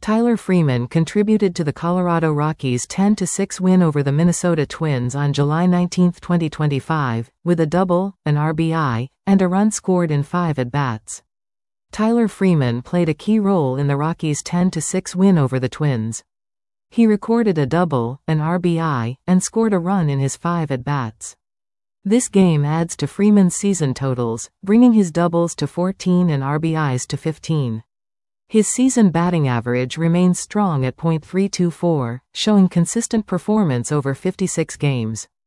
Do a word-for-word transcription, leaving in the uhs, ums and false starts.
Tyler Freeman contributed to the Colorado Rockies' ten to six win over the Minnesota Twins on July nineteenth twenty twenty-five, with a double, an R B I, and a run scored in five at-bats. Tyler Freeman played a key role in the Rockies' ten to six win over the Twins. He recorded a double, an R B I, and scored a run in his five at-bats. This game adds to Freeman's season totals, bringing his doubles to fourteen and R B Is to fifteen. His season batting average remains strong at point three two four, showing consistent performance over fifty-six games.